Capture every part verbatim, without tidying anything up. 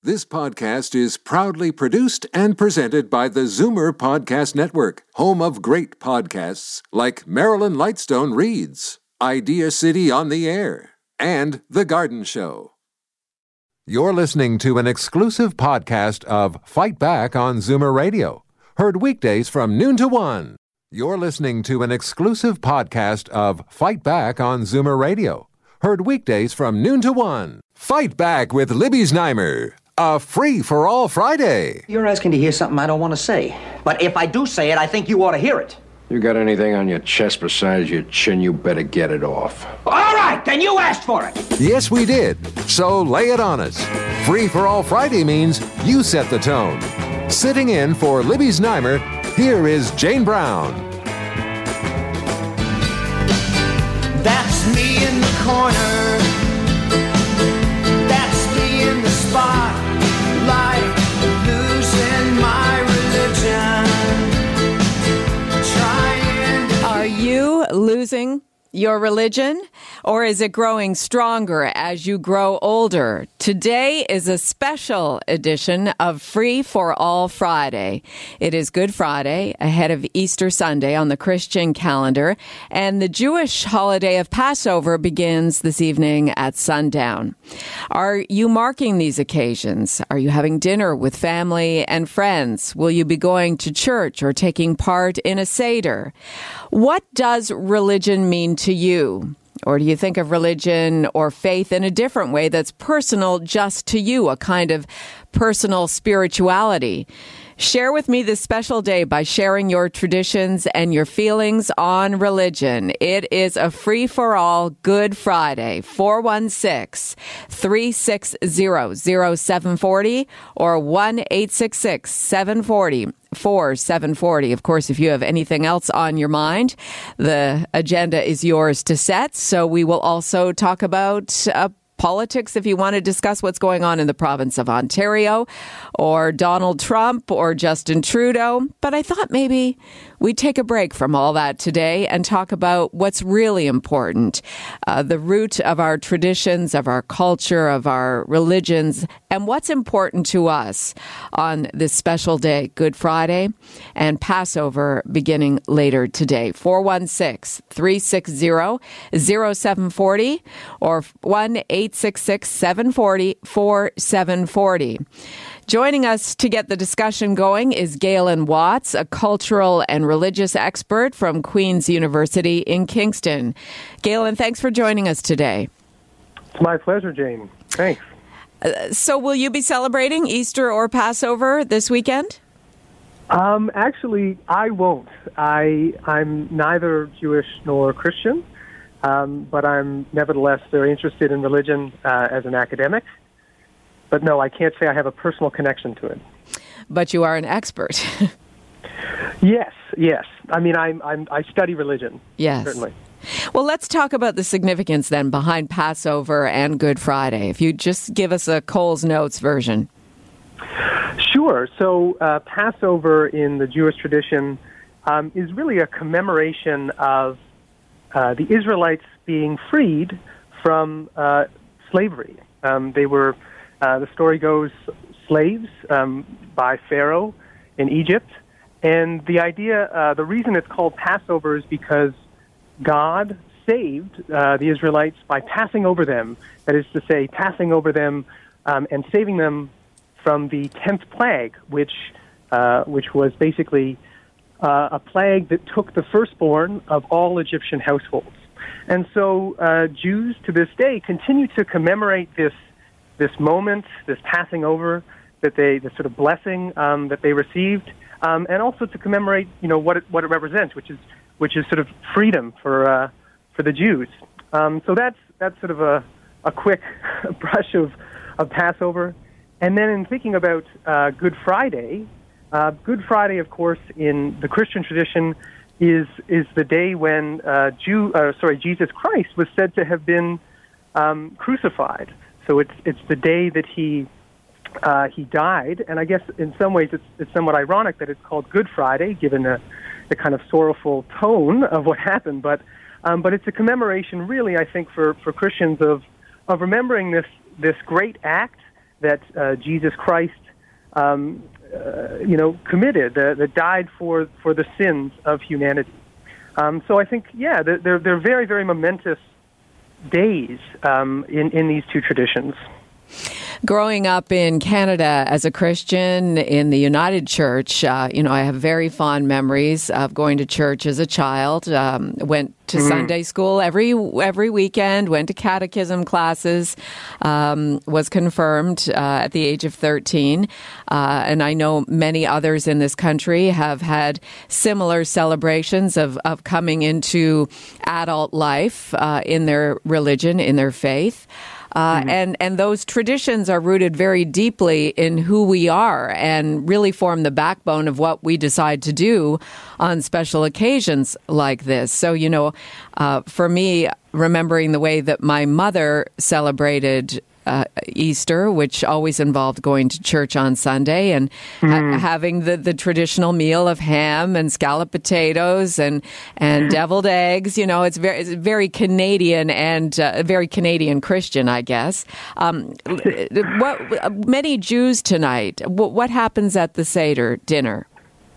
This podcast is proudly produced and presented by the Zoomer Podcast Network, home of great podcasts like Marilyn Lightstone Reads, Idea City on the Air, and The Garden Show. You're listening to an exclusive podcast of Fight Back on Zoomer Radio, heard weekdays from noon to one. You're listening to an exclusive podcast of Fight Back on Zoomer Radio, heard weekdays from noon to one. Fight Back with Libby Znaimer, a free-for-all Friday. You're asking to hear something I don't want to say. But if I do say it, I think you ought to hear it. You got anything on your chest besides your chin, you better get it off. All right, then you asked for it. Yes, we did. So lay it on us. Free-for-all Friday means you set the tone. Sitting in for Libby Znaimer, here is Jane Brown. That's me in the corner. That's me in the spotlight, losing my religion. Trying. Are you losing your religion, or is it growing stronger as you grow older? Today is a special edition of Free for All Friday. It is Good Friday, ahead of Easter Sunday on the Christian calendar, and the Jewish holiday of Passover begins this evening at sundown. Are you marking these occasions? Are you having dinner with family and friends? Will you be going to church or taking part in a Seder? What does religion mean to you? Or do you think of religion or faith in a different way that's personal just to you, a kind of personal spirituality? Share with me this special day by sharing your traditions and your feelings on religion. It is a free-for-all Good Friday. four one six, three six zero, zero seven four zero or one eight six six, seven four zero, four seven four zero. Of course, if you have anything else on your mind, the agenda is yours to set. So we will also talk about uh, politics if you want to discuss what's going on in the province of Ontario, or Donald Trump, or Justin Trudeau. But I thought maybe we'd take a break from all that today and talk about what's really important, uh, the root of our traditions, of our culture, of our religions, and what's important to us on this special day, Good Friday, and Passover beginning later today. four one six, three six zero, zero seven four zero or one eight six six, seven four zero, four seven four zero. Joining us to get the discussion going is Galen Watts, a cultural and religious expert from Queen's University in Kingston. Galen, thanks for joining us today. It's my pleasure, Jane. Thanks. Uh, so will you be celebrating Easter or Passover this weekend? Um, actually, I won't. I, I'm neither Jewish nor Christian, um, but I'm nevertheless very interested in religion uh, as an academic. But no, I can't say I have a personal connection to it. But you are an expert. Yes, yes. I mean, I'm, I'm, I study religion, yes. Certainly. Well, let's talk about the significance then behind Passover and Good Friday. If you just give us a Coles Notes version. Sure. So uh, Passover in the Jewish tradition um, is really a commemoration of uh, the Israelites being freed from uh, slavery. Um, they were, uh, the story goes, slaves um, by Pharaoh in Egypt. And the idea, uh, the reason it's called Passover is because God saved uh, the Israelites by passing over them, that is to say, passing over them um, and saving them from the tenth plague, which uh, which was basically uh, a plague that took the firstborn of all Egyptian households. And so uh, Jews to this day continue to commemorate this this moment, this passing over, that they, the sort of blessing um, that they received, um, and also to commemorate, you know, what it, what it represents, which is which is sort of freedom for uh, for the Jews. Um, so that's that's sort of a, a quick brush of, of Passover. And then in thinking about uh, Good Friday, uh, Good Friday, of course, in the Christian tradition, is is the day when uh, Jew, uh, sorry, Jesus Christ was said to have been um, crucified. So it's it's the day that he uh, he died, and I guess in some ways it's it's somewhat ironic that it's called Good Friday, given the the kind of sorrowful tone of what happened. But um, but it's a commemoration, really, I think, for, for Christians of of remembering this this great act that uh, Jesus Christ, um, uh, you know, committed, uh, that died for, for the sins of humanity. Um, so I think, yeah, they're, they're very, very momentous days um, in, in these two traditions. Growing up in Canada as a Christian in the United Church, uh, you know, I have very fond memories of going to church as a child. Um, went to mm. Sunday school every every weekend. Went to catechism classes. Um, was confirmed uh, at the age of thirteen, uh, and I know many others in this country have had similar celebrations of of coming into adult life uh, in their religion, in their faith. Uh, mm-hmm. and, and those traditions are rooted very deeply in who we are and really form the backbone of what we decide to do on special occasions like this. So, you know, uh, for me, remembering the way that my mother celebrated Uh, Easter, which always involved going to church on Sunday and mm. ha- having the, the traditional meal of ham and scalloped potatoes and and deviled eggs. You know, it's very it's very Canadian and uh, very Canadian Christian, I guess. Um, what many Jews tonight? What, what happens at the Seder dinner?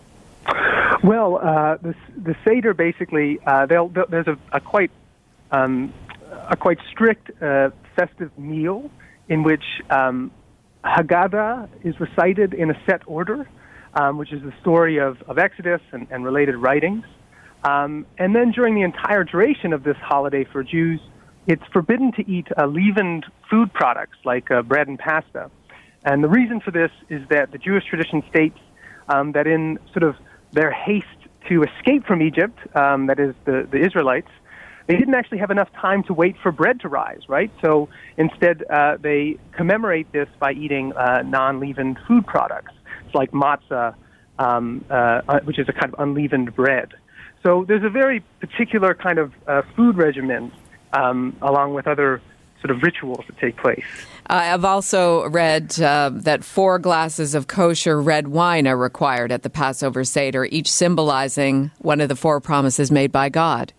Well, uh, the the Seder basically uh, they'll, they'll, there's a, a quite um, a quite strict uh, festive meal in which um, Haggadah is recited in a set order, um, which is the story of, of Exodus and, and related writings. Um, and then during the entire duration of this holiday for Jews, it's forbidden to eat uh, leavened food products like uh, bread and pasta. And the reason for this is that the Jewish tradition states um, that in sort of their haste to escape from Egypt, um, that is the, the Israelites, they didn't actually have enough time to wait for bread to rise, right? So instead, uh, they commemorate this by eating uh, non-leavened food products. It's like matzah, um, uh, which is a kind of unleavened bread. So there's a very particular kind of uh, food regimen, um, along with other sort of rituals that take place. Uh, I've also read uh, that four glasses of kosher red wine are required at the Passover Seder, each symbolizing one of the four promises made by God.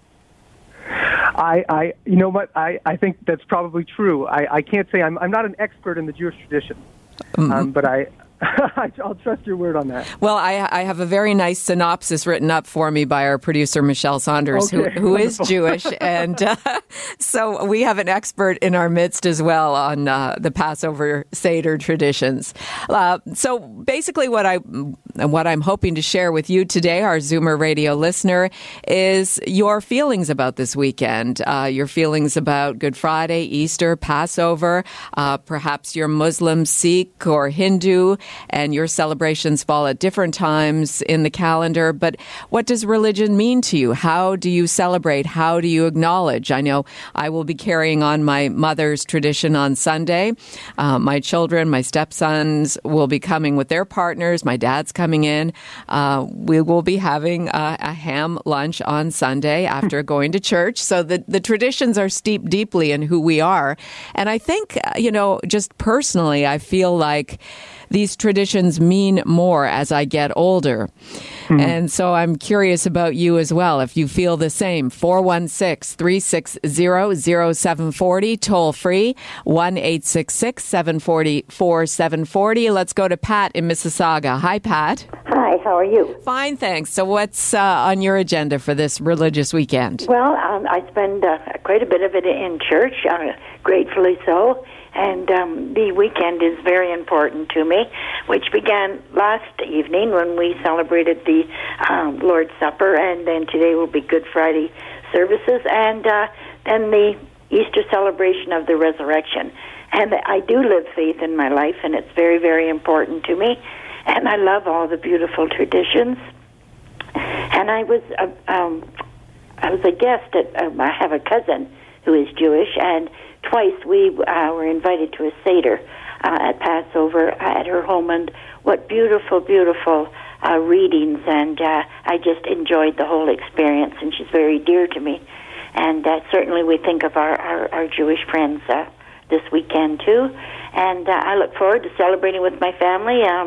I, I, you know what? I, I think that's probably true. I, I can't say I'm, I'm not an expert in the Jewish tradition, mm-hmm. um, but I, I'll trust your word on that. Well, I, I have a very nice synopsis written up for me by our producer, Michelle Saunders, okay, who, who is Jewish. And uh, so we have an expert in our midst as well on uh, the Passover Seder traditions. Uh, so basically what, I, what I'm hoping to share with you today, our Zoomer Radio listener, is your feelings about this weekend, uh, your feelings about Good Friday, Easter, Passover, uh, perhaps you're Muslim, Sikh, or Hindu, and your celebrations fall at different times in the calendar. But what does religion mean to you? How do you celebrate? How do you acknowledge? I know I will be carrying on my mother's tradition on Sunday. Uh, my children, my stepsons will be coming with their partners. My dad's coming in. Uh, we will be having a, a ham lunch on Sunday after going to church. So the, the traditions are steeped deeply in who we are. And I think, you know, just personally, I feel like these traditions mean more as I get older. Mm-hmm. And so I'm curious about you as well, if you feel the same. four one six, three six zero, zero seven four zero, toll free, one eight six six, seven four zero, four seven four zero. Let's go to Pat in Mississauga. Hi, Pat. Hi, how are you? Fine, thanks. So what's uh, on your agenda for this religious weekend? Well, um, I spend uh, quite a bit of it in church, uh, gratefully so. And um, the weekend is very important to me, which began last evening when we celebrated the um, Lord's Supper, and then today will be Good Friday services, and uh, then the Easter celebration of the resurrection. And I do live faith in my life, and it's very, very important to me. And I love all the beautiful traditions. And I was uh, um, I was a guest at. Um, I have a cousin who is Jewish, and twice we uh, were invited to a Seder uh, at Passover at her home, and what beautiful, beautiful uh, readings, and uh, I just enjoyed the whole experience, and she's very dear to me. And uh, certainly we think of our, our, our Jewish friends uh, this weekend, too. And uh, I look forward to celebrating with my family. Um,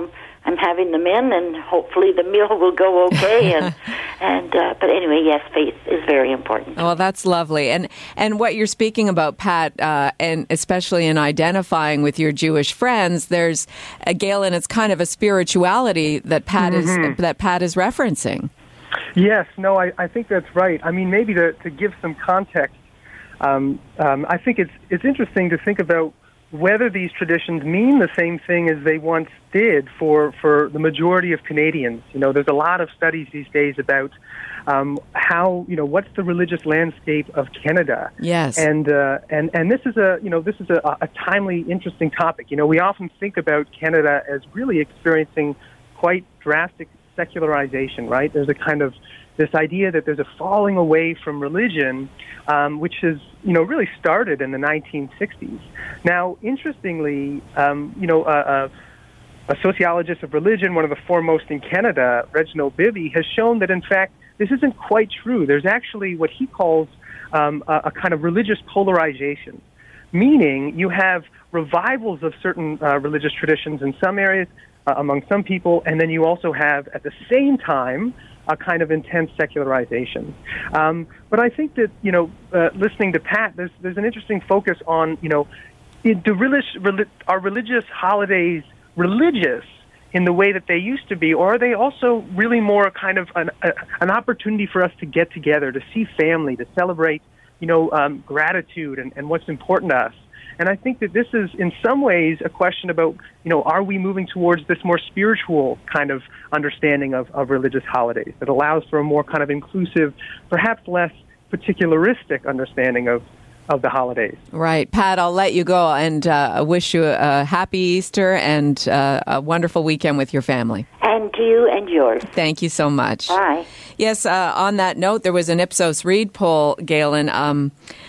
I'm having them in, and hopefully the meal will go okay. And and uh, but anyway, yes, faith is very important. Well, that's lovely. And and what you're speaking about, Pat, uh, and especially in identifying with your Jewish friends, there's uh, Galen. It's kind of a spirituality that Pat mm-hmm. is that Pat is referencing. Yes, no, I, I think that's right. I mean, maybe to, to give some context, um, um, I think it's it's interesting to think about whether these traditions mean the same thing as they once did for, for the majority of Canadians. You know, there's a lot of studies these days about um, how, you know, what's the religious landscape of Canada. Yes. And uh, and and this is a, you know, this is a, a timely, interesting topic. You know, we often think about Canada as really experiencing quite drastic secularization, right? There's a kind of this idea that there's a falling away from religion, um, which has, you know, really started in the nineteen sixties. Now, interestingly, um, you know, uh, uh, a sociologist of religion, one of the foremost in Canada, Reginald Bibby, has shown that, in fact, this isn't quite true. There's actually what he calls um, a, a kind of religious polarization, meaning you have revivals of certain uh, religious traditions in some areas, uh, among some people, and then you also have, at the same time, a kind of intense secularization. Um, but I think that, you know, uh, listening to Pat, there's there's an interesting focus on, you know, in the religious, are religious holidays religious in the way that they used to be, or are they also really more kind of an, a, an opportunity for us to get together, to see family, to celebrate, you know, um, gratitude and, and what's important to us? And I think that this is, in some ways, a question about, you know, are we moving towards this more spiritual kind of understanding of, of religious holidays that allows for a more kind of inclusive, perhaps less particularistic understanding of, of the holidays? Right. Pat, I'll let you go, and uh, wish you a happy Easter and uh, a wonderful weekend with your family. And to you and yours. Thank you so much. Bye. Yes, uh, on that note, there was an Ipsos Reid poll, Galen. Um,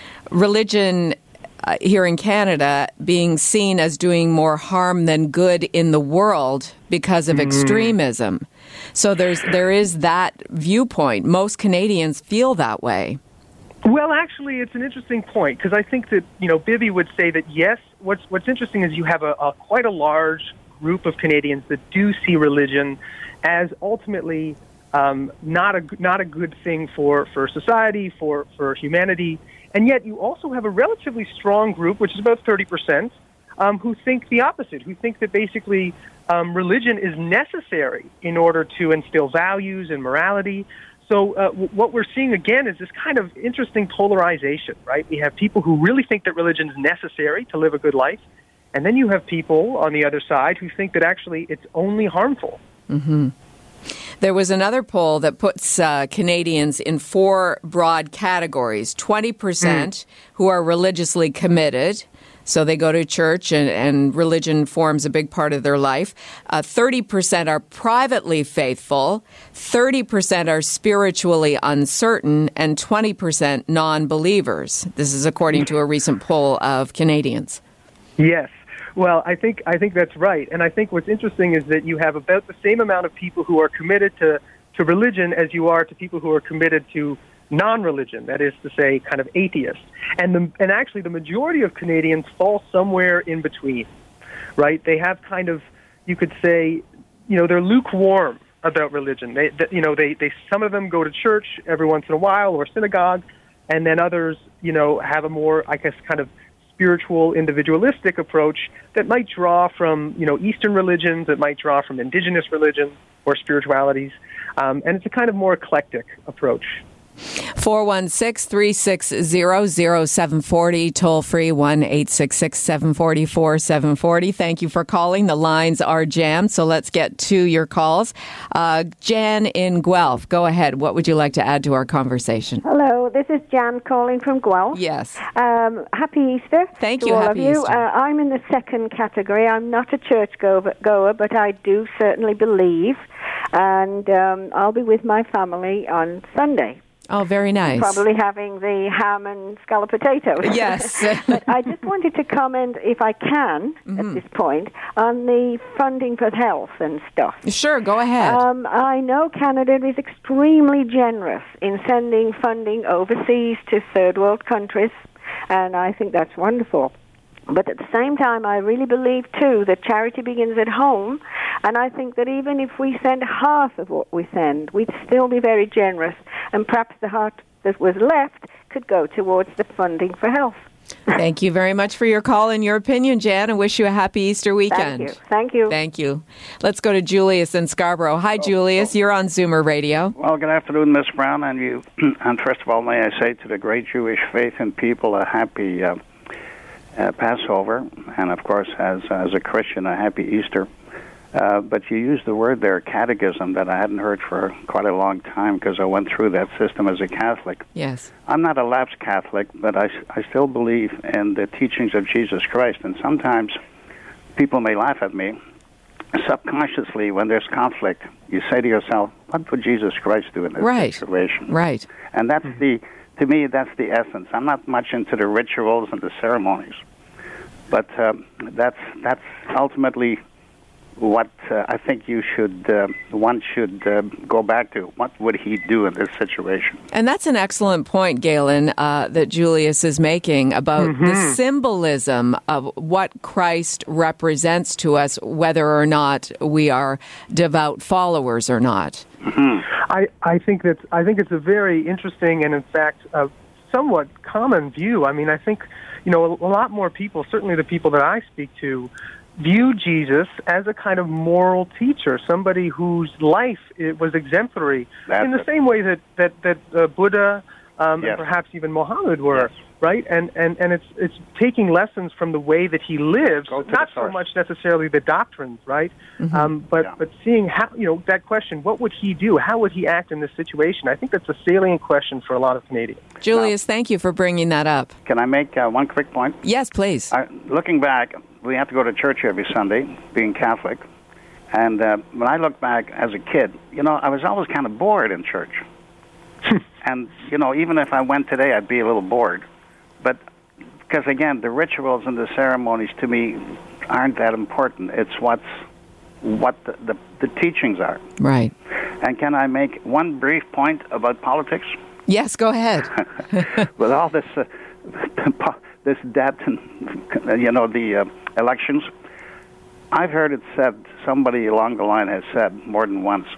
religion Uh, here in Canada being seen as doing more harm than good in the world because of mm. extremism. So there's there is that viewpoint. Most Canadians feel that way. Well, actually, it's an interesting point, because I think that, you know, Bibby would say that, yes, what's what's interesting is you have a, a quite a large group of Canadians that do see religion as ultimately um, not a not a good thing for, for society, for, for humanity. And yet you also have a relatively strong group, which is about thirty percent, um, who think the opposite, who think that basically um, religion is necessary in order to instill values and morality. So uh, w- what we're seeing, again, is this kind of interesting polarization, right? We have people who really think that religion is necessary to live a good life, and then you have people on the other side who think that actually it's only harmful. Mm-hmm. There was another poll that puts uh, Canadians in four broad categories. twenty percent mm. who are religiously committed, so they go to church and, and religion forms a big part of their life. Uh, thirty percent are privately faithful, thirty percent are spiritually uncertain, and twenty percent non-believers. This is according to a recent poll of Canadians. Yes. Well, I think I think that's right. And I think what's interesting is that you have about the same amount of people who are committed to, to religion as you are to people who are committed to non-religion, that is to say, kind of atheists. And the, and actually the majority of Canadians fall somewhere in between, right? They have kind of, you could say, you know, they're lukewarm about religion. They, they you know, they, they some of them go to church every once in a while or synagogue, and then others, you know, have a more, I guess, kind of spiritual, individualistic approach that might draw from, you know, Eastern religions, that might draw from indigenous religions or spiritualities. Um, and it's a kind of more eclectic approach. four one six, three six zero, zero seven four zero, toll free one eight six six, seven four four, seven four zero. Thank you for calling. The lines are jammed, so let's get to your calls. Uh, Jan in Guelph, go ahead. What would you like to add to our conversation? Hello, this is Jan calling from Guelph. Yes. Um, happy Easter. Thank to you. all Happy of you. Easter. Uh, I'm in the second category. I'm not a church goer, goer but I do certainly believe, and um, I'll be with my family on Sunday. Oh, very nice. Probably having the ham and scalloped potatoes. Yes. But I just wanted to comment, if I can, mm-hmm. at this point, on the funding for health and stuff. Sure, go ahead. Um, I know Canada is extremely generous in sending funding overseas to third world countries, and I think that's wonderful. But at the same time, I really believe, too, that charity begins at home, And I think that even if we send half of what we send, we'd still be very generous, and perhaps the half that was left could go towards the funding for health. Thank you very much for your call and your opinion, Jan, and wish you a happy Easter weekend. Thank you. Thank you. Thank you. Let's go to Julius in Scarborough. Hi, Julius. You're on Zoomer Radio. Well, good afternoon, Miss Brown, and you. And first of all, may I say to the great Jewish faith and people a happy uh, uh, Passover, and of course, as as a Christian, a happy Easter. Uh, but you used the word there, catechism, that I hadn't heard for quite a long time because I went through that system as a Catholic. Yes. I'm not a lapsed Catholic, but I, I still believe in the teachings of Jesus Christ. And sometimes people may laugh at me. Subconsciously, when there's conflict, you say to yourself, what would Jesus Christ do in this right. situation? Right. And that's the, to me, that's the essence. I'm not much into the rituals and the ceremonies. But um, that's that's ultimately what uh, I think you should, uh, one should uh, go back to. What would he do in this situation? And that's an excellent point, Galen, uh, that Julius is making about mm-hmm. the symbolism of what Christ represents to us, whether or not we are devout followers or not. Mm-hmm. I, I think that's I think it's a very interesting and, in fact, a somewhat common view. I mean, I think, you know, a lot more people, certainly the people that I speak to, view Jesus as a kind of moral teacher, somebody whose life it was exemplary, That's in the it. same way that that that uh, Buddha um, yes. and perhaps even Muhammad were, yes. right? And and and it's it's taking lessons from the way that he lives, not so much necessarily the doctrines, right? Mm-hmm. Um, but yeah. but seeing how, you know, that question, what would he do? How would he act in this situation? I think that's a salient question for a lot of Canadians. Julius, now, thank you for bringing that up. Can I make uh, one quick point? Yes, please. Uh, looking back, we have to go to church every Sunday, being Catholic. And uh, when I look back as a kid, you know, I was always kind of bored in church. And, you know, even if I went today, I'd be a little bored. But because, again, the rituals and the ceremonies to me aren't that important. It's what's what the, the, the teachings are. Right. And can I make one brief point about politics? Yes, go ahead. With all this... Uh, this debt and, you know, the uh, elections, I've heard it said, somebody along the line has said more than once,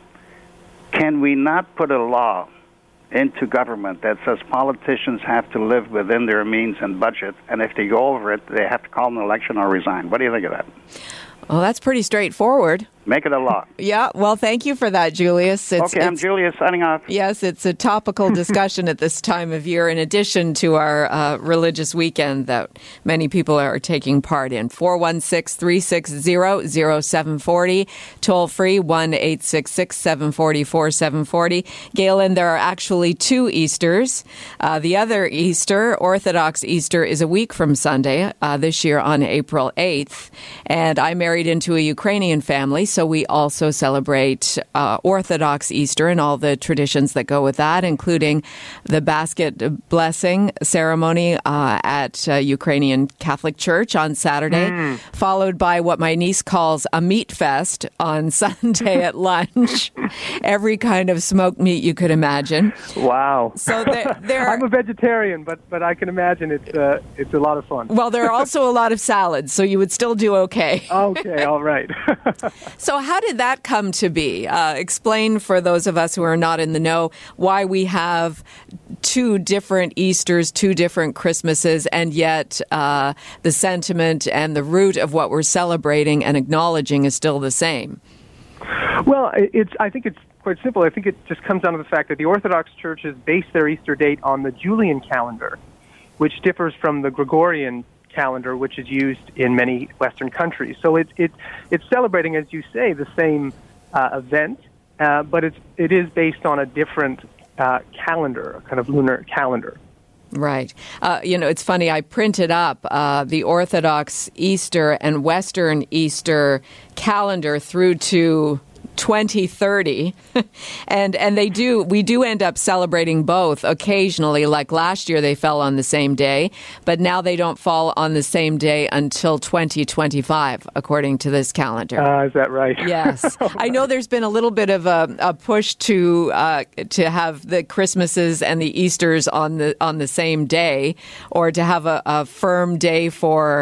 can we not put a law into government that says politicians have to live within their means and budget, and if they go over it, they have to call an election or resign? What do you think of that? Well, that's pretty straightforward. Make it a law. Yeah, well, thank you for that, Julius. It's, okay, I'm it's, Julius, signing off. Yes, it's a topical discussion at this time of year, in addition to our uh, religious weekend that many people are taking part in. four one six, three six zero, zero seven four zero, toll free, one eight six six, seven four four, seven four zero. Galen, there are actually two Easters. Uh, the other Easter, Orthodox Easter, is a week from Sunday, uh, this year on April eighth. And I married into a Ukrainian family, so we also celebrate uh, Orthodox Easter and all the traditions that go with that, including the basket blessing ceremony uh, at uh, Ukrainian Catholic Church on Saturday, mm. followed by what my niece calls a meat fest on Sunday at lunch. Every kind of smoked meat you could imagine. Wow. So there, there I'm a vegetarian, but but I can imagine it's uh, it's a lot of fun. Well, there are also a lot of salads, so you would still do okay. Okay, all right. So how did that come to be? Uh, explain for those of us who are not in the know why we have two different Easters, two different Christmases, and yet uh, the sentiment and the root of what we're celebrating and acknowledging is still the same. Well, it's. I think it's quite simple. I think it just comes down to the fact that the Orthodox churches base their Easter date on the Julian calendar, which differs from the Gregorian calendar, which is used in many Western countries. So it, it, it's celebrating, as you say, the same uh, event, uh, but it's, it is based on a different uh, calendar, a kind of lunar calendar. Right. Uh, you know, it's funny, I printed up uh, the Orthodox Easter and Western Easter calendar through to twenty thirty, and and they do we do end up celebrating both occasionally. Like last year they fell on the same day, but now they don't fall on the same day until twenty twenty-five, according to this calendar. Uh, is that right? Yes. I know there's been a little bit of a, a push to uh, to have the Christmases and the Easters on the on the same day, or to have a, a firm day for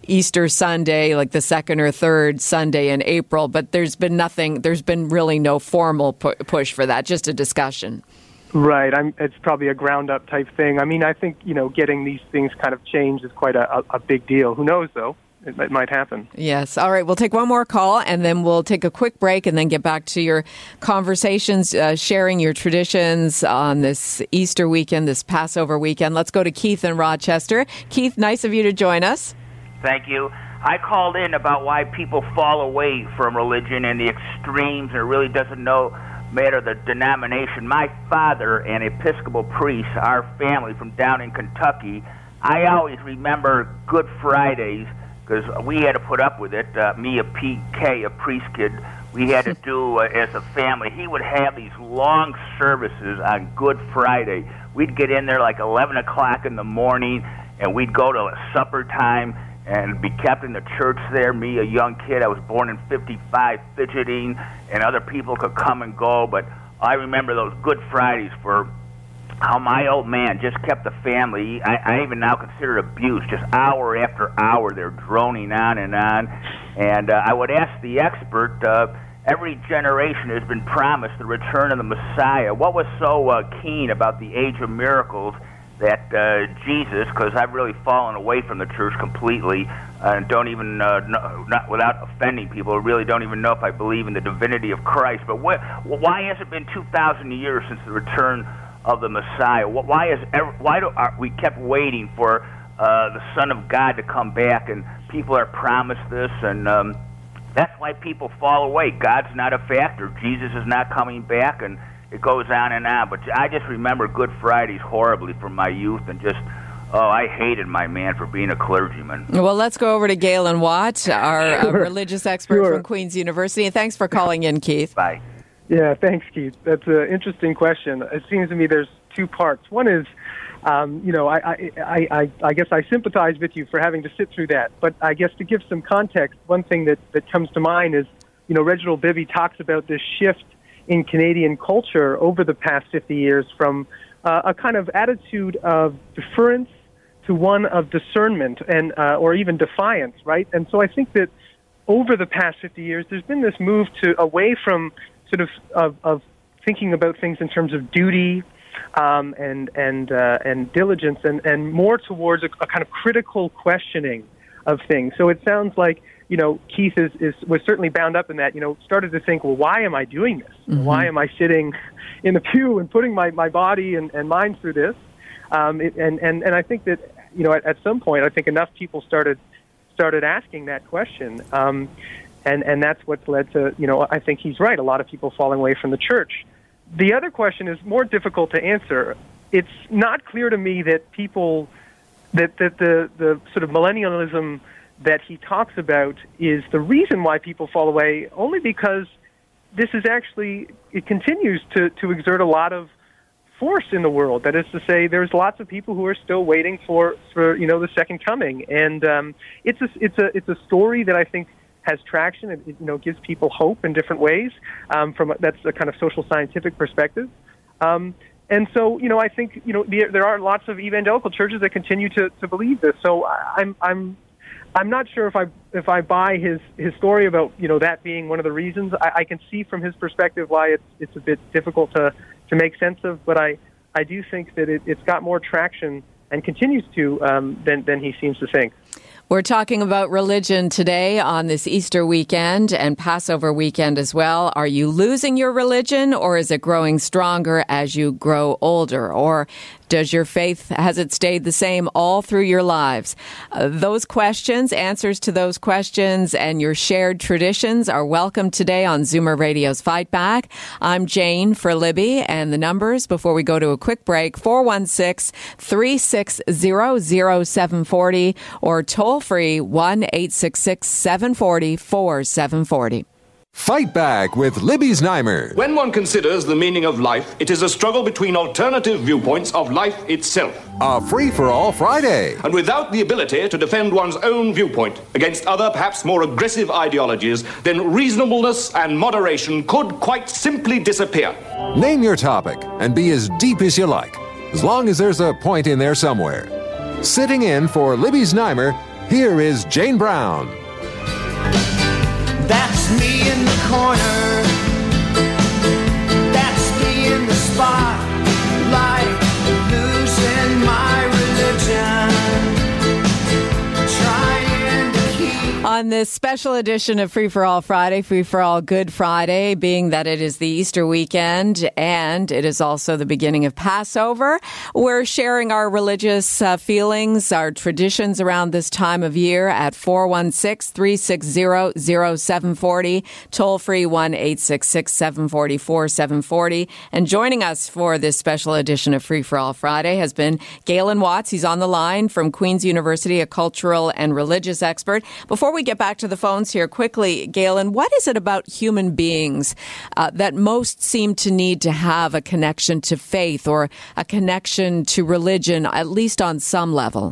Easter Sunday, like the second or third Sunday in April, but there's been nothing, there's been really no formal pu- push for that, just a discussion. Right. I'm, it's probably a ground-up type thing. I mean, I think, you know, getting these things kind of changed is quite a, a, a big deal. Who knows, though? It, it might happen. Yes. All right. We'll take one more call, and then we'll take a quick break and then get back to your conversations, uh, sharing your traditions on this Easter weekend, this Passover weekend. Let's go to Keith in Rochester. Keith, nice of you to join us. Thank you. I called in about why people fall away from religion and the extremes, and it really doesn't know matter the denomination. My father, an Episcopal priest, our family from down in Kentucky, I always remember Good Fridays because we had to put up with it. Uh, me, a P K, a priest kid, we had to do uh, as a family. He would have these long services on Good Friday. We'd get in there like eleven o'clock in the morning, and we'd go to supper time and be kept in the church there. Me, a young kid, I was born in fifty-five, fidgeting, and other people could come and go. But I remember those Good Fridays for how my old man just kept the family. I, I even now consider it abuse, just hour after hour they're droning on and on. And uh, I would ask the expert, uh, every generation has been promised the return of the Messiah. What was so uh, keen about the age of miracles that uh, Jesus, because I've really fallen away from the church completely, uh, and don't even, uh, know, not without offending people, really don't even know if I believe in the divinity of Christ. But what, why has it been two thousand years since the return of the Messiah? Why is ever, why do are, we kept waiting for uh, the Son of God to come back, and people are promised this, and um, that's why people fall away. God's not a factor. Jesus is not coming back, and it goes on and on. But I just remember Good Fridays horribly from my youth, and just, oh, I hated my man for being a clergyman. Well, let's go over to Galen Watt, our Sure. uh, religious expert Sure. from Queen's University. And thanks for calling in, Keith. Bye. Yeah, thanks, Keith. That's an interesting question. It seems to me there's two parts. One is, um, you know, I, I, I, I guess I sympathize with you for having to sit through that. But I guess to give some context, one thing that, that comes to mind is, you know, Reginald Bibby talks about this shift in Canadian culture over the past fifty years from uh, a kind of attitude of deference to one of discernment and uh, or even defiance, right? And so I think that over the past fifty years, there's been this move to away from sort of of, of thinking about things in terms of duty um, and and uh, and diligence, and, and more towards a, a kind of critical questioning of things. So it sounds like, you know, Keith is, is was certainly bound up in that, you know, started to think, well, why am I doing this? Mm-hmm. Why am I sitting in the pew and putting my, my body and, and mind through this? Um, it, and, and, and I think that, you know, at, at some point, I think enough people started started asking that question. Um, and, and that's what's led to, you know, I think he's right, a lot of people falling away from the church. The other question is more difficult to answer. It's not clear to me that people, that, that the, the sort of millennialism that he talks about is the reason why people fall away, only because this is actually, it continues to, to exert a lot of force in the world. That is to say, there's lots of people who are still waiting for, for you know, the second coming. And um, it's, a, it's, a, it's a story that I think has traction. It, it you know, gives people hope in different ways. Um, from a, that's a kind of social scientific perspective. Um, and so, you know, I think, you know, the, there are lots of evangelical churches that continue to, to believe this. So I'm, I'm, I'm not sure if I if I buy his, his story about, you know, that being one of the reasons. I, I can see from his perspective why it's it's a bit difficult to, to make sense of, but I, I do think that it, it's got more traction and continues to um, than than he seems to think. We're talking about religion today on this Easter weekend and Passover weekend as well. Are you losing your religion, or is it growing stronger as you grow older? Or does your faith, has it stayed the same all through your lives? Uh, those questions, answers to those questions, and your shared traditions are welcome today on Zoomer Radio's Fight Back. I'm Jane for Libby, and the numbers before we go to a quick break, four one six, three six zero, zero seven four zero or toll free one eight six six, seven four zero, four seven four zero. Fight Back with Libby Znaimer. When one considers the meaning of life, it is a struggle between alternative viewpoints of life itself. A free-for-all Friday. And without the ability to defend one's own viewpoint against other, perhaps more aggressive ideologies, then reasonableness and moderation could quite simply disappear. Name your topic and be as deep as you like, as long as there's a point in there somewhere. Sitting in for Libby Znaimer, here is Jane Brown. That's me in the corner. That's me in the spotlight, losing my religion. Trying to keep. On this special edition of Free for All Friday, Free for All Good Friday, being that it is the Easter weekend and it is also the beginning of Passover, we're sharing our religious uh, feelings, our traditions around this time of year at four one six, three six zero, zero seven four zero, toll free one eight six six, seven four four, seven four zero. And joining us for this special edition of Free for All Friday has been Galen Watts. He's on the line from Queen's University, a cultural and religious expert. Before we get back to the phones here quickly, Galen, what is it about human beings uh, that most seem to need to have a connection to faith or a connection to religion, at least on some level?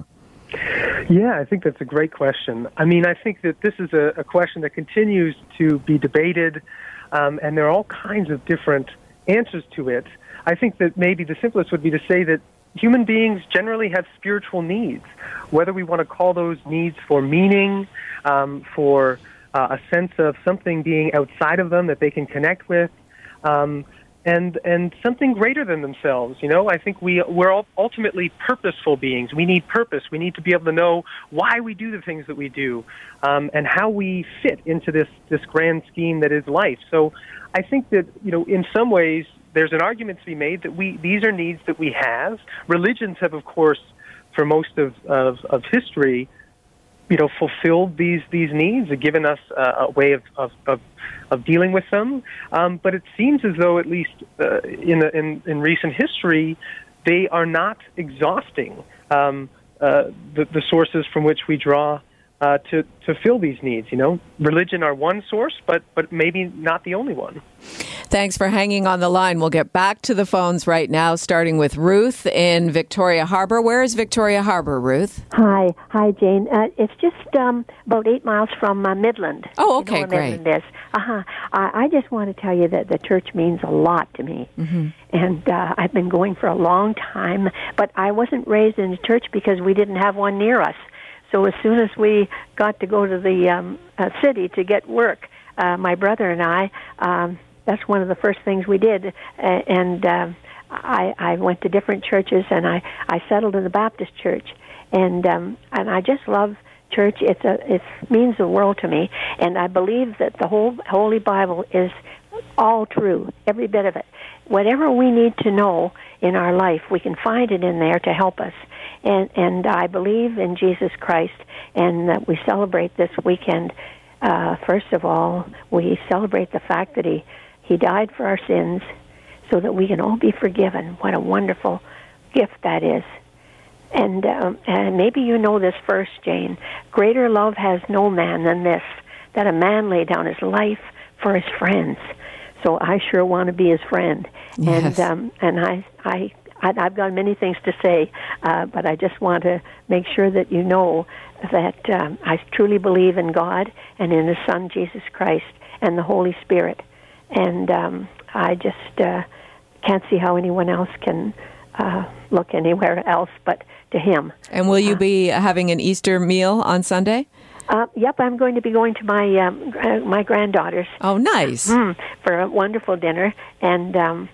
Yeah, I think that's a great question. I mean, I think that this is a, a question that continues to be debated, um, and there are all kinds of different answers to it. I think that maybe the simplest would be to say that human beings generally have spiritual needs, whether we want to call those needs for meaning, um, for uh, a sense of something being outside of them that they can connect with, um, and and something greater than themselves. You know, I think we we're all ultimately purposeful beings. We need purpose. We need to be able to know why we do the things that we do, um, and how we fit into this this grand scheme that is life. So, I think that, you know, in some ways, there's an argument to be made that we these are needs that we have. Religions have, of course, for most of, of, of history, you know, fulfilled these these needs, and given us uh, a way of, of, of, of dealing with them. Um, but it seems as though, at least uh, in, the, in in recent history, they are not exhausting um, uh, the, the sources from which we draw uh, to to fill these needs. You know, religion are one source, but but maybe not the only one. Thanks for hanging on the line. We'll get back to the phones right now, starting with Ruth in Victoria Harbor. Where is Victoria Harbor, Ruth? Hi. Hi, Jane. Uh, it's just um, about eight miles from uh, Midland. Oh, okay, you know great. Midland is. Uh-huh. I, I just want to tell you that the church means a lot to me. Mm-hmm. And uh, I've been going for a long time, but I wasn't raised in a church because we didn't have one near us. So as soon as we got to go to the um, uh, city to get work, uh, my brother and I... Um, That's one of the first things we did, uh, and uh, I, I went to different churches, and I, I settled in the Baptist church, and um, and I just love church. It's a it means the world to me, and I believe that the whole Holy Bible is all true, every bit of it. Whatever we need to know in our life, we can find it in there to help us, and and I believe in Jesus Christ, and that we celebrate this weekend. Uh, first of all, we celebrate the fact that he. He died for our sins so that we can all be forgiven. What a wonderful gift that is. And, um, and maybe you know this verse, Jane. Greater love has no man than this, that a man lay down his life for his friends. So I sure want to be his friend. Yes. And um, and I, I, I, I've got many things to say, uh, but I just want to make sure that you know that um, I truly believe in God and in His Son, Jesus Christ, and the Holy Spirit. And um, I just uh, can't see how anyone else can uh, look anywhere else but to Him. And will you be having an Easter meal on Sunday? Uh, yep, I'm going to be going to my um, uh, my granddaughter's. Oh, nice! Mm, for a wonderful dinner, and um,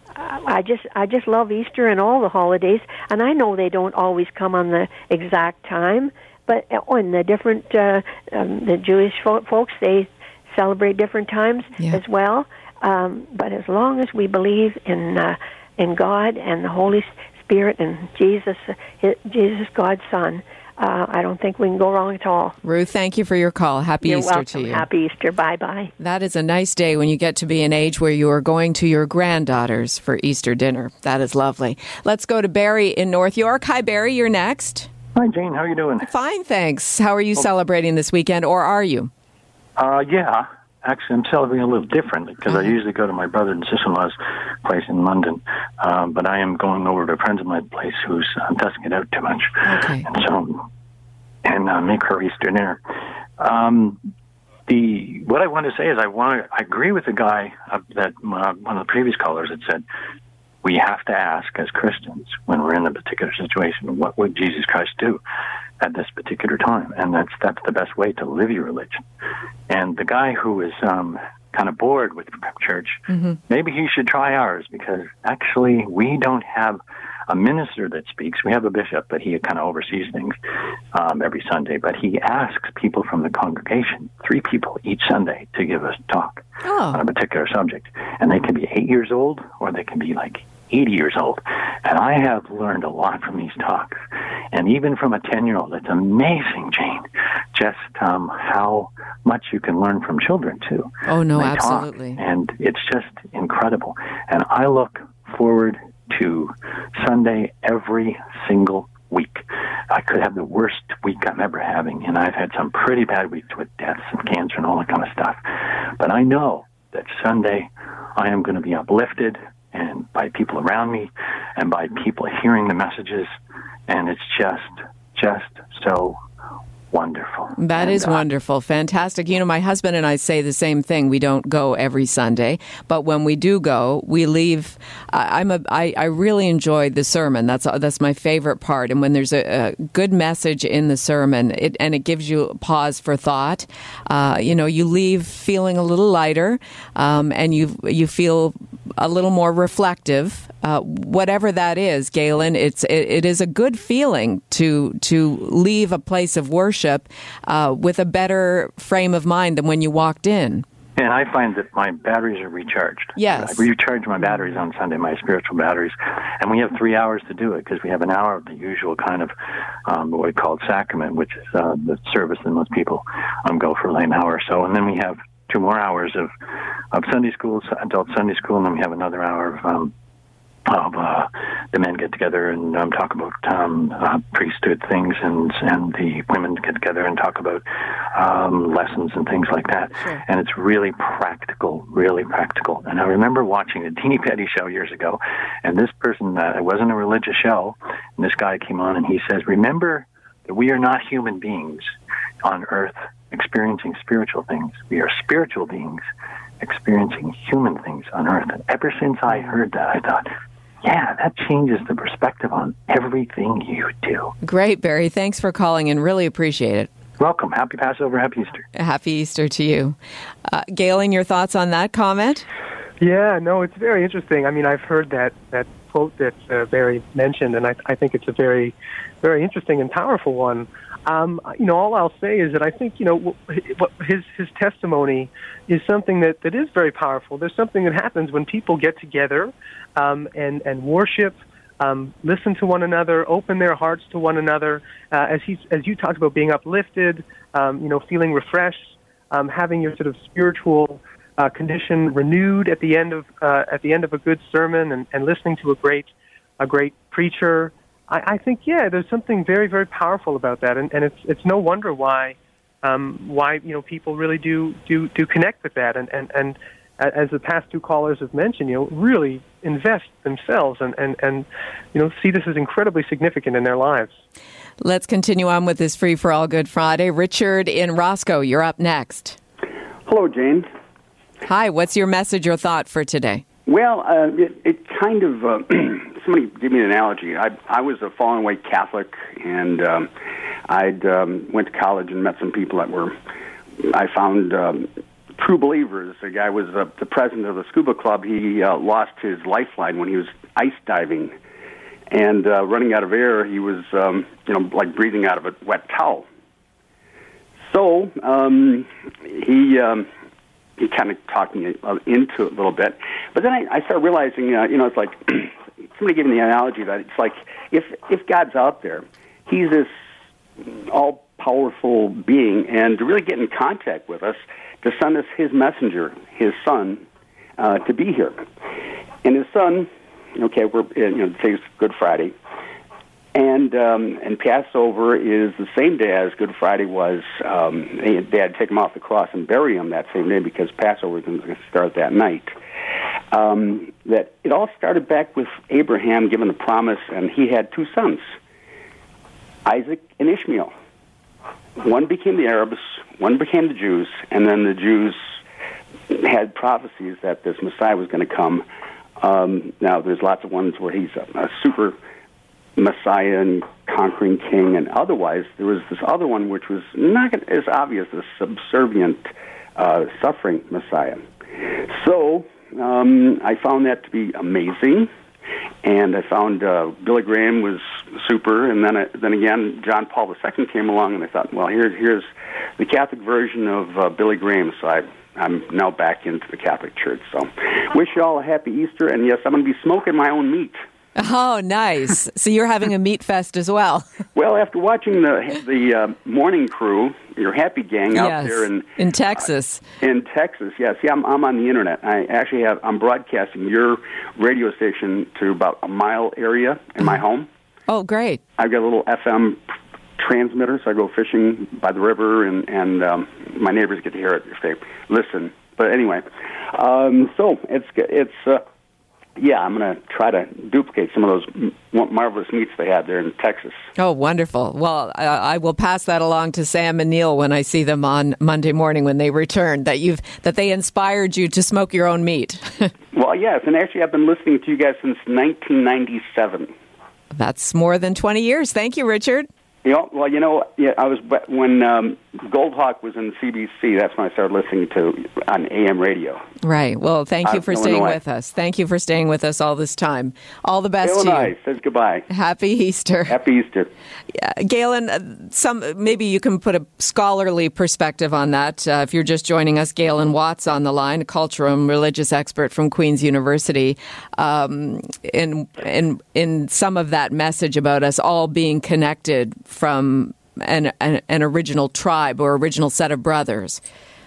I just I just love Easter and all the holidays. And I know they don't always come on the exact time, but on the different uh, um, the Jewish fo- folks they. celebrate different times yeah. as well. Um, but as long as we believe in uh, in God and the Holy Spirit and Jesus, uh, Jesus, God's Son, uh, I don't think we can go wrong at all. Ruth, thank you for your call. Happy You're Easter welcome. to you. Happy Easter. Bye-bye. That is a nice day when you get to be an age where you are going to your granddaughters for Easter dinner. That is lovely. Let's go to Barry in North York. Hi, Barry. You're next. Hi, Jane. How are you doing? Fine, thanks. How are you oh. celebrating this weekend, or are you? Uh, yeah. Actually, I'm celebrating a little differently because uh-huh. I usually go to my brother and sister-in-law's place in London. Um, but I am going over to a friend of my place who's uh, testing it out too much. Okay. And so, and uh, make her Easter dinner. Um, the what I want to say is I want to I agree with the guy uh, that uh, one of the previous callers had said we have to ask as Christians when we're in a particular situation, what would Jesus Christ do? at this particular time, and that's that's the best way to live your religion. And the guy who is um, kind of bored with church, mm-hmm. maybe he should try ours, because actually we don't have a minister that speaks. We have a bishop, but he kind of oversees things um, every Sunday. But he asks people from the congregation, three people each Sunday, to give us a talk oh. on a particular subject. And they can be eight years old, or they can be like eighty years old. And I have learned a lot from these talks. And even from a ten-year-old, it's amazing, Jane, just um, how much you can learn from children, too. Oh, no, they absolutely. Talk, and it's just incredible. And I look forward to Sunday every single week. I could have the worst week I'm ever having, and I've had some pretty bad weeks with deaths and cancer and all that kind of stuff. But I know that Sunday I am going to be uplifted, and by people around me, and by people hearing the messages, and it's just, just so wonderful. That and, is uh, wonderful. Fantastic. You know, my husband and I say the same thing. We don't go every Sunday, but when we do go, we leave. Uh, I'm a, I, I really enjoy the sermon. That's that's my favorite part. And when there's a, a good message in the sermon, it, and it gives you pause for thought, uh, you know, you leave feeling a little lighter, um, and you you feel a little more reflective. Uh, whatever that is, Galen, it's it, it is a good feeling to to leave a place of worship uh, with a better frame of mind than when you walked in. And I find that my batteries are recharged. Yes. I recharge my batteries on Sunday, my spiritual batteries. And we have three hours to do it, because we have an hour of the usual kind of um, what we call sacrament, which is uh, the service that most people um, go for like an hour or so. And then we have two more hours of, of Sunday school, adult Sunday school, and then we have another hour of um, of uh, the men get together and um, talk about um, uh, priesthood things, and and the women get together and talk about um, lessons and things like that. Sure. And it's really practical, really practical. And I remember watching the Teeny Petty show years ago, and this person, uh, it wasn't a religious show, and this guy came on and he says, remember that we are not human beings on earth experiencing spiritual things. We are spiritual beings experiencing human things on earth. And ever since I heard that, I thought, yeah, that changes the perspective on everything you do. Great, Barry. Thanks for calling and really appreciate it. Welcome. Happy Passover. Happy Easter. Happy Easter to you. Uh, Galen, your thoughts on that comment? Yeah, no, it's very interesting. I mean, I've heard that, that quote that uh, Barry mentioned, and I, I think it's a very, very interesting and powerful one. Um, you know, all I'll say is that I think, you know, his his testimony is something that, that is very powerful. There's something that happens when people get together um, and, and worship, um, listen to one another, open their hearts to one another. Uh, as he, as you talked about being uplifted, um, you know, feeling refreshed, um, having your sort of spiritual uh, condition renewed at the end of uh, at the end of a good sermon, and, and listening to a great a great preacher. I, I think, yeah, there's something very, very powerful about that, and, and it's it's no wonder why um, why you know people really do do, do connect with that, and, and, and as the past two callers have mentioned, you know, really invest themselves and, and, and you know see this as incredibly significant in their lives. Let's continue on with this Free for All Good Friday. Richard in Roscoe, you're up next. Hello, Jane. Hi. What's your message or thought for today? Well, uh, it, it kind of, uh, somebody gave me an analogy. I, I was a fallen away Catholic, and um, I'd um, went to college and met some people that were, I found um, true believers. The guy was uh, the president of the scuba club. He uh, lost his lifeline when he was ice diving, and uh, running out of air, he was, um, you know, like breathing out of a wet towel. So um, he... Um, He kind of talked me into it a little bit. But then I, I started realizing, uh, you know, it's like somebody gave me the analogy that it's like if if God's out there, he's this all-powerful being, and to really get in contact with us, to send us his messenger, his son, uh, to be here. And his son, okay, we're, you know, today's Good Friday, and um, and Passover is the same day as Good Friday was. Um, they, they had to take him off the cross and bury him that same day because Passover was going to start that night. Um, that it all started back with Abraham given the promise, and he had two sons, Isaac and Ishmael. One became the Arabs, one became the Jews, and then the Jews had prophecies that this Messiah was going to come. Um, now, there's lots of ones where he's a, a super Messiah and conquering king, and otherwise there was this other one which was not as obvious, the subservient, uh, suffering Messiah. So um, I found that to be amazing, and I found uh, Billy Graham was super, and then I, then again John Paul the Second came along, and I thought, well, here's here's the Catholic version of uh, Billy Graham. So I, I'm now back into the Catholic Church. So wish you all a happy Easter, and yes, I'm going to be smoking my own meat. Oh, nice. So you're having a meat fest as well. Well, after watching the the uh, morning crew, your happy gang out yes, there in in Texas. Uh, in Texas, yes. Yeah, I'm, I'm on the internet. I actually have I'm broadcasting your radio station to about a mile area in my home. Oh, great. I've got a little F M transmitter, so I go fishing by the river, and, and um, my neighbors get to hear it if they listen. But anyway, um, so it's it's... Uh, Yeah, I'm going to try to duplicate some of those marvelous meats they have there in Texas. Oh, wonderful. Well, I, I will pass that along to Sam and Neil when I see them on Monday morning when they return, that you've that they inspired you to smoke your own meat. Well, yes, and actually I've been listening to you guys since nineteen ninety-seven. That's more than twenty years. Thank you, Richard. You know, well, you know, yeah, I was when um, Goldhawk was in C B C. That's when I started listening to on A M radio. Right. Well, thank you Uh, for staying Illinois. with us. Thank you for staying with us all this time. All the best Illinois to you. says goodbye. Happy Easter. Happy Easter. Yeah, Galen, uh, some maybe you can put a scholarly perspective on that. Uh, if you're just joining us, Galen Watts on the line, a cultural and religious expert from Queen's University, um, in in in some of that message about us all being connected from an an, an original tribe or original set of brothers.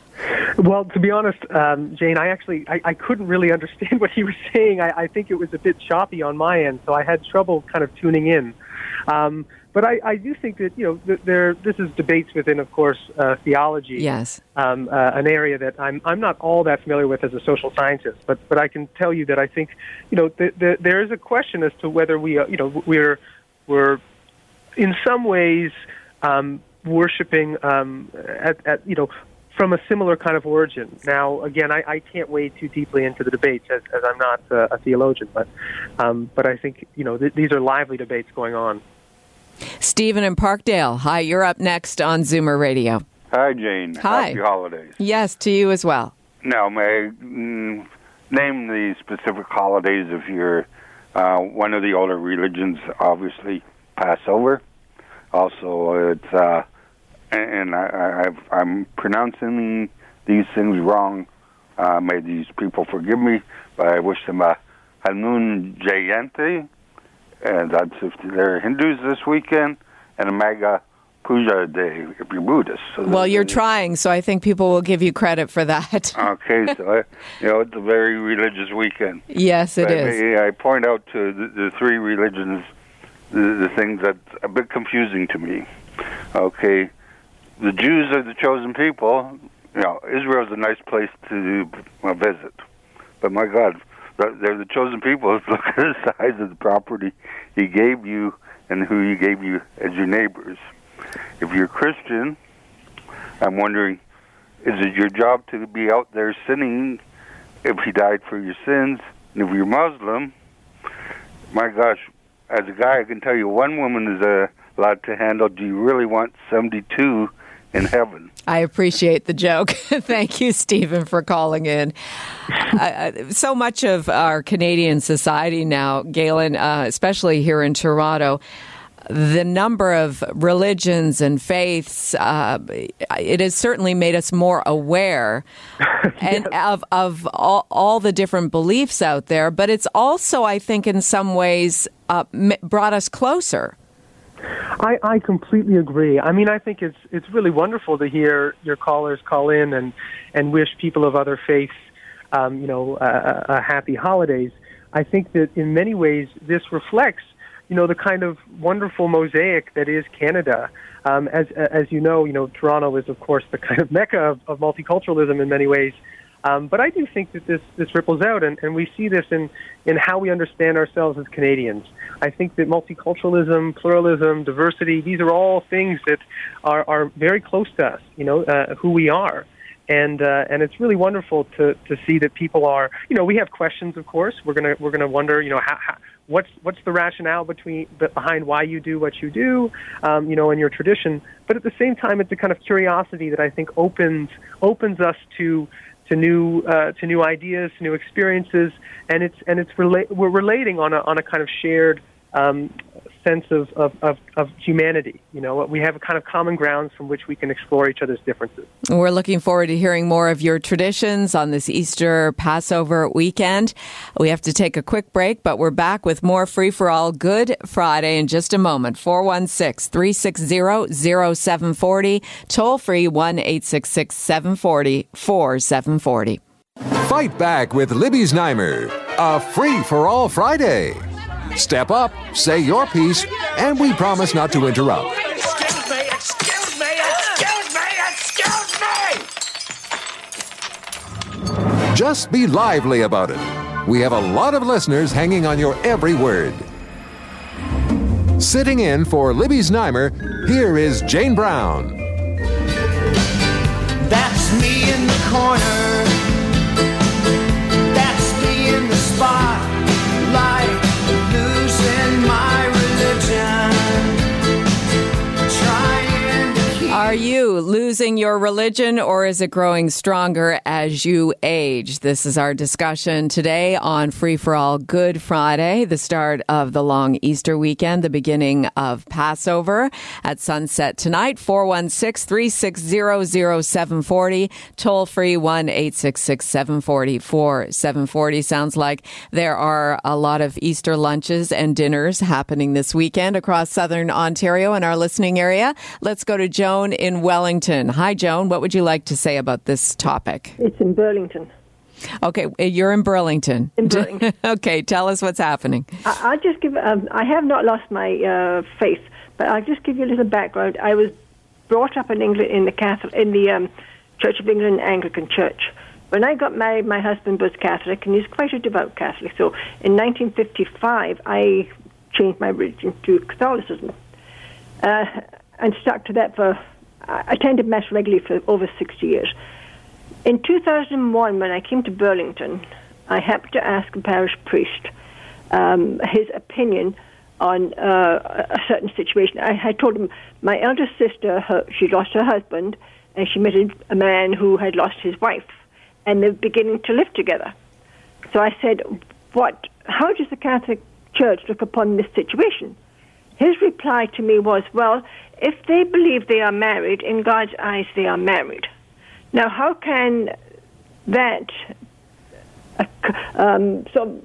Well, to be honest, um, Jane, I actually I, I couldn't really understand what he was saying. I, I think it was a bit choppy on my end, so I had trouble kind of tuning in. Um, but I, I do think that you know th- there this is debates within, of course, uh, theology. Yes, um, uh, an area that I'm I'm not all that familiar with as a social scientist, but but I can tell you that I think you know th- th- there is a question as to whether we uh, you know we're we're in some ways um, worshiping um, at, at you know. from a similar kind of origin. Now, again, I, I can't wade too deeply into the debates as, as I'm not uh, a theologian, but um, but I think you know th- these are lively debates going on. Stephen in Parkdale, hi, you're up next on Zoomer Radio. Hi, Jane. Hi. Happy holidays. Yes, to you as well. Now, may I mm, name the specific holidays if you're uh, one of the older religions, obviously, Passover. Also, it's... Uh, And I, I've, I'm pronouncing these things wrong. Uh, may these people forgive me, but I wish them a Hanun Jayanti, and that's if they're Hindus this weekend, and a Maga Puja Day if you're Buddhist. So well, you're trying, so I think people will give you credit for that. Okay, so I, you know it's a very religious weekend. Yes, it but is. May I point out to the, the three religions the, the things that's a bit confusing to me. Okay. The Jews are the chosen people. You know, Israel's a nice place to uh, visit. But my God, they're the chosen people. Look at the size of the property he gave you and who he gave you as your neighbors. If you're Christian, I'm wondering, is it your job to be out there sinning if he died for your sins? And if you're Muslim, my gosh, as a guy, I can tell you one woman is uh, allowed to handle. Do you really want seventy-two in heaven? I appreciate the joke. Thank you, Stephen, for calling in. Uh, so much of our Canadian society now, Galen, uh, especially here in Toronto, the number of religions and faiths, uh, it has certainly made us more aware and of, of all, all the different beliefs out there. But it's also, I think, in some ways, uh, brought us closer. I, I completely agree. I mean, I think it's it's really wonderful to hear your callers call in and, and wish people of other faiths, um, you know, a, a happy holidays. I think that in many ways this reflects, you know, the kind of wonderful mosaic that is Canada. Um, as as you know, you know, Toronto is of course the kind of mecca of, of multiculturalism in many ways. Um, but I do think that this, this ripples out, and, and we see this in, in how we understand ourselves as Canadians. I think that multiculturalism, pluralism, diversity, these are all things that are, are very close to us, you know, uh, who we are. And uh, and it's really wonderful to, to see that people are, you know, we have questions, of course. We're gonna we're gonna wonder, you know, how, how what's what's the rationale between behind why you do what you do, um, you know, in your tradition. But at the same time, it's a kind of curiosity that I think opens opens us to to new uh, to new ideas, to new experiences, and it's and it's rela- we're relating on a on a kind of shared um, sense of, of, of, of humanity. You know, we have a kind of common grounds from which we can explore each other's differences. We're looking forward to hearing more of your traditions on this Easter Passover weekend. We have to take a quick break, but we're back with more Free for All Good Friday in just a moment. four one six, three six zero, zero seven four zero, toll free one eight six six, seven four zero, four seven four zero. Fight back with Libby Znaimer, a Free for All Friday. Step up, say your piece, and we promise not to interrupt. Excuse me, excuse me, excuse me, excuse me! Just be lively about it. We have a lot of listeners hanging on your every word. Sitting in for Libby Znaimer, here is Jane Brown. That's me in the corner. That's me in the spotlight. Losing my religion, trying to keep... Are you losing your religion, or is it growing stronger as you age? This is our discussion today on Free for All Good Friday, the start of the long Easter weekend, the beginning of Passover at sunset tonight. four one six, three six zero, zero seven four zero, toll free one eight six six, seven four zero, four seven four zero. Sounds like there are a lot of Easter lunches and dinners happening this weekend across southern Ontario and our listening area. Let's go to Joan in Wellington. Hi, Joan. What would you like to say about this topic? It's in Burlington. Okay, you're in Burlington. In Burlington. Okay, tell us what's happening. I, I'll just give. Um, I have not lost my uh, faith, but I'll just give you a little background. I was brought up in England in the Catholic, in the um, Church of England Anglican Church. When I got married, my husband was Catholic, and he's quite a devout Catholic. So in nineteen fifty-five, I changed my religion to Catholicism, uh, and stuck to that for. I attended Mass regularly for over sixty years. In two thousand one, when I came to Burlington, I happened to ask a parish priest um, his opinion on uh, a certain situation. I had told him my eldest sister, her, she lost her husband, and she met a man who had lost his wife, and they're beginning to live together. So I said, "What? How does the Catholic Church look upon this situation?" His reply to me was, "Well, if they believe they are married, in God's eyes they are married. Now, how can that uh, um, so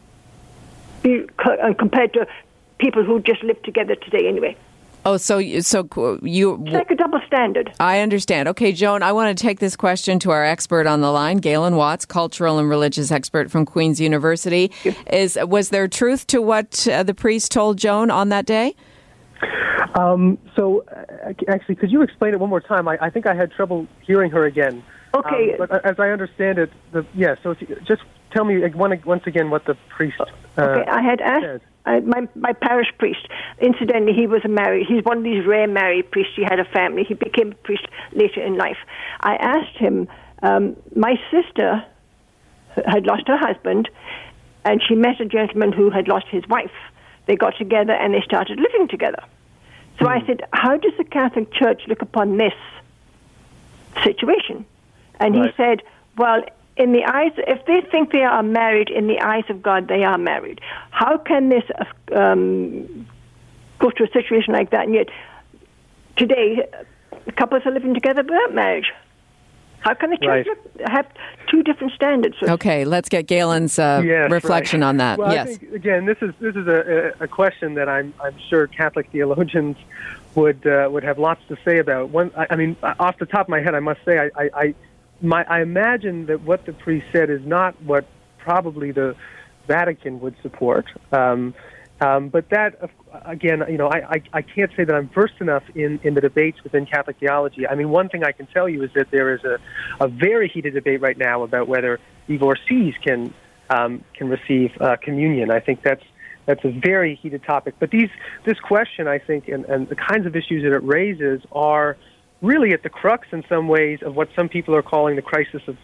be co- compared to people who just live together today anyway?" Oh, so so you... It's like a double standard. I understand. Okay, Joan, I want to take this question to our expert on the line, Galen Watts, cultural and religious expert from Queen's University. Is Was there truth to what uh, the priest told Joan on that day? Um, so, uh, actually, could you explain it one more time? I, I think I had trouble hearing her again. Okay. Um, but as I understand it, the, yeah, so if you, just tell me one, once again what the priest uh, Okay, I had asked said. uh, my, my parish priest. Incidentally, he was a married, he's one of these rare married priests. He had a family. He became a priest later in life. I asked him, um, my sister had lost her husband, and she met a gentleman who had lost his wife. They got together and they started living together. So mm. I said, how does the Catholic Church look upon this situation? And right. he said, well, in the eyes, if they think they are married, in the eyes of God, they are married. How can this um, go to a situation like that? And yet, today, couples are living together without marriage. How can the church right. look, have two different standards? Okay, let's get Galen's uh, yes, reflection right. on that. Well, yes. I think, again, this is this is a, a question that I'm I'm sure Catholic theologians would uh, would have lots to say about. One, I, I mean, off the top of my head, I must say, I, I, I My, I imagine that what the priest said is not what probably the Vatican would support. Um, um, but that, again, you know, I, I, I can't say that I'm versed enough in, in the debates within Catholic theology. I mean, one thing I can tell you is that there is a, a very heated debate right now about whether divorcees can um, can receive uh, communion. I think that's that's a very heated topic. But these this question, I think, and, and the kinds of issues that it raises are really at the crux in some ways of what some people are calling the crisis of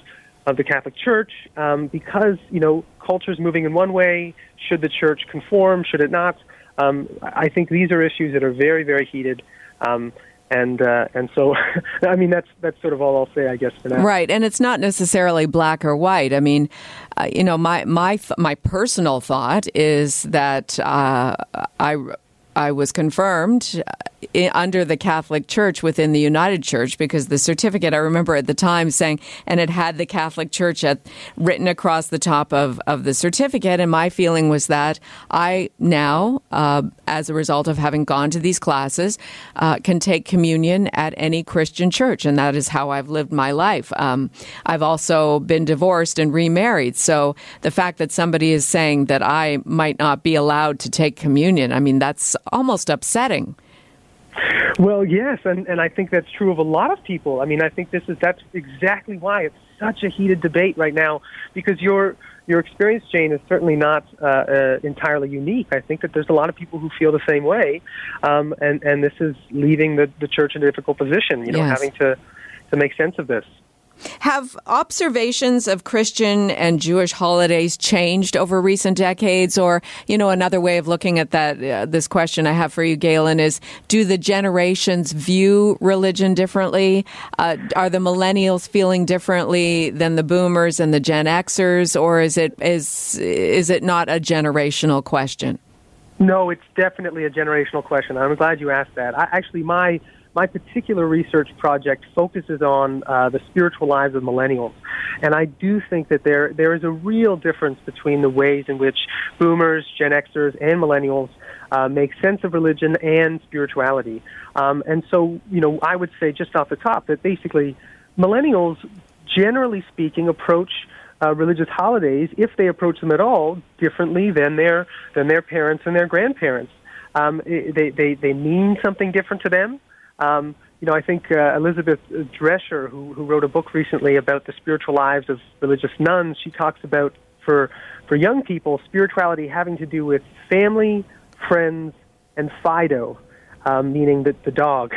of the Catholic Church, um, because, you know, culture is moving in one way. Should the Church conform? Should it not? Um, I think these are issues that are very, very heated. Um, and uh, and so, I mean, that's that's sort of all I'll say, I guess, for now. Right, and it's not necessarily black or white. I mean, uh, you know, my my my personal thought is that uh, I I was confirmed in, under the Catholic Church within the United Church, because the certificate, I remember at the time saying, and it had the Catholic Church at, written across the top of, of the certificate. And my feeling was that I now, uh, as a result of having gone to these classes, uh, can take communion at any Christian church. And that is how I've lived my life. Um, I've also been divorced and remarried. So the fact that somebody is saying that I might not be allowed to take communion, I mean, that's almost upsetting. Well, yes, and, and I think that's true of a lot of people. I mean, I think this is that's exactly why it's such a heated debate right now, because your your experience, Jane, is certainly not uh, uh, entirely unique. I think that there's a lot of people who feel the same way, um, and and this is leaving the, the church in a difficult position. You know, Yes. having to to make sense of this. Have observations of Christian and Jewish holidays changed over recent decades? Or, you know, another way of looking at that, uh, this question I have for you, Galen, is do the generations view religion differently? Uh, are the millennials feeling differently than the boomers and the Gen Xers? Or is it is is it not a generational question? No, it's definitely a generational question. I'm glad you asked that. I, actually, my My particular research project focuses on uh, the spiritual lives of millennials. And I do think that there there is a real difference between the ways in which boomers, Gen Xers, and millennials uh, make sense of religion and spirituality. Um, and so, you know, I would say just off the top that basically millennials, generally speaking, approach uh, religious holidays, if they approach them at all, differently than their, than their parents and their grandparents. Um, they, they, they mean something different to them. Um, you know, I think uh, Elizabeth Drescher, who, who wrote a book recently about the spiritual lives of religious nuns, she talks about, for for young people, spirituality having to do with family, friends, and Fido, um, meaning the, the dog.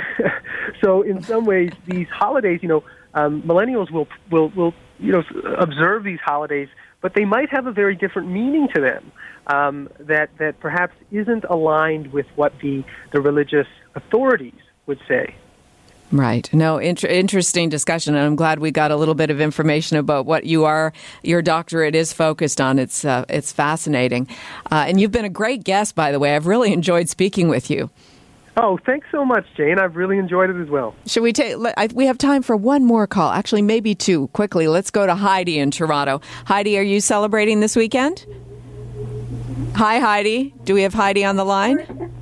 So in some ways, these holidays, you know, um, millennials will, will, will, you know, observe these holidays, but they might have a very different meaning to them um, that, that perhaps isn't aligned with what the, the religious authorities would say. Right. No, inter- interesting discussion, and I'm glad we got a little bit of information about what you are, your doctorate is focused on. It's uh, it's fascinating. Uh, and you've been a great guest, by the way. I've really enjoyed speaking with you. Oh, thanks so much, Jane. I've really enjoyed it as well. Should we take, I, we have time for one more call. Actually, maybe two. Quickly, let's go to Heidi in Toronto. Heidi, are you celebrating this weekend? Hi, Heidi. Do we have Heidi on the line?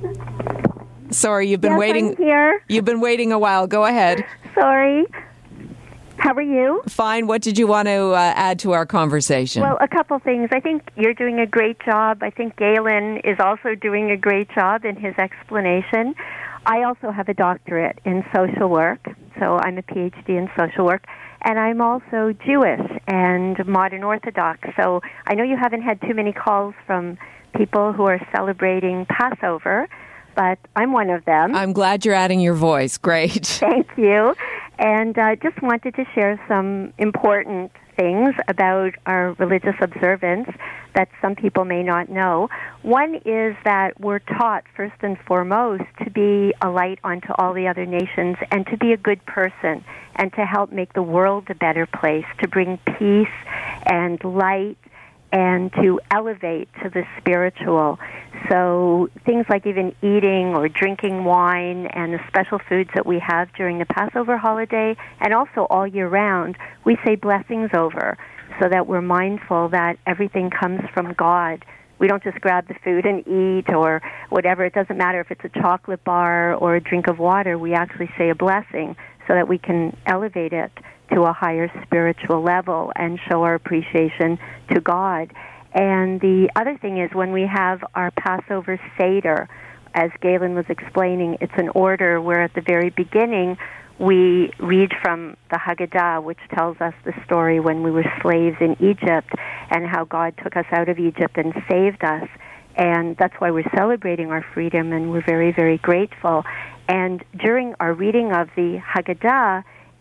Sorry, you've been yes, waiting. I'm here. You've been waiting a while. Go ahead. Sorry. How are you? Fine. What did you want to uh, add to our conversation? Well, a couple things. I think you're doing a great job. I think Galen is also doing a great job in his explanation. I also have a doctorate in social work, so I'm a P H D in social work. And I'm also Jewish and modern Orthodox. So I know you haven't had too many calls from people who are celebrating Passover, but I'm one of them. I'm glad you're adding your voice. Great. Thank you. And uh, just wanted to share some important things about our religious observance that some people may not know. One is that we're taught, first and foremost, to be a light unto all the other nations and to be a good person and to help make the world a better place, to bring peace and light and to elevate to the spiritual. So things like even eating or drinking wine and the special foods that we have during the Passover holiday and also all year round, we say blessings over so that we're mindful that everything comes from God. We don't just grab the food and eat or whatever. It doesn't matter if it's a chocolate bar or a drink of water. We actually say a blessing so that we can elevate it to a higher spiritual level and show our appreciation to God. And the other thing is when we have our Passover Seder, as Galen was explaining, it's an order where at the very beginning we read from the Haggadah, which tells us the story when we were slaves in Egypt and how God took us out of Egypt and saved us. And that's why we're celebrating our freedom, and we're very, very grateful. And during our reading of the Haggadah,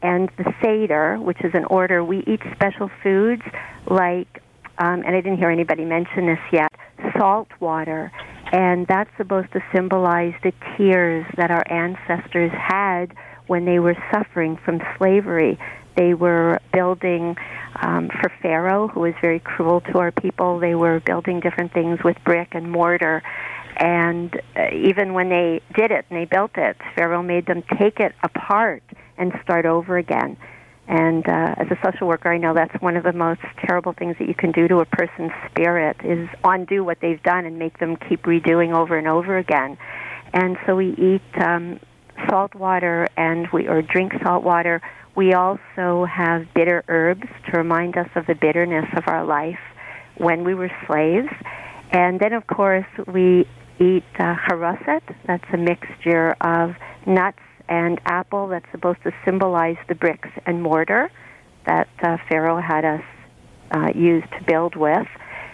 and the Seder, which is an order, we eat special foods like, um, and I didn't hear anybody mention this yet, salt water. And that's supposed to symbolize the tears that our ancestors had when they were suffering from slavery. They were building, um, for Pharaoh, who was very cruel to our people, they were building different things with brick and mortar. And uh, even when they did it and they built it, Pharaoh made them take it apart and start over again. And uh, as a social worker, I know that's one of the most terrible things that you can do to a person's spirit is undo what they've done and make them keep redoing over and over again. And so we eat um, salt water and we or drink salt water. We also have bitter herbs to remind us of the bitterness of our life when we were slaves. And then, of course, we eat uh, haroset. That's a mixture of nuts and apple that's supposed to symbolize the bricks and mortar that uh, Pharaoh had us uh, use to build with.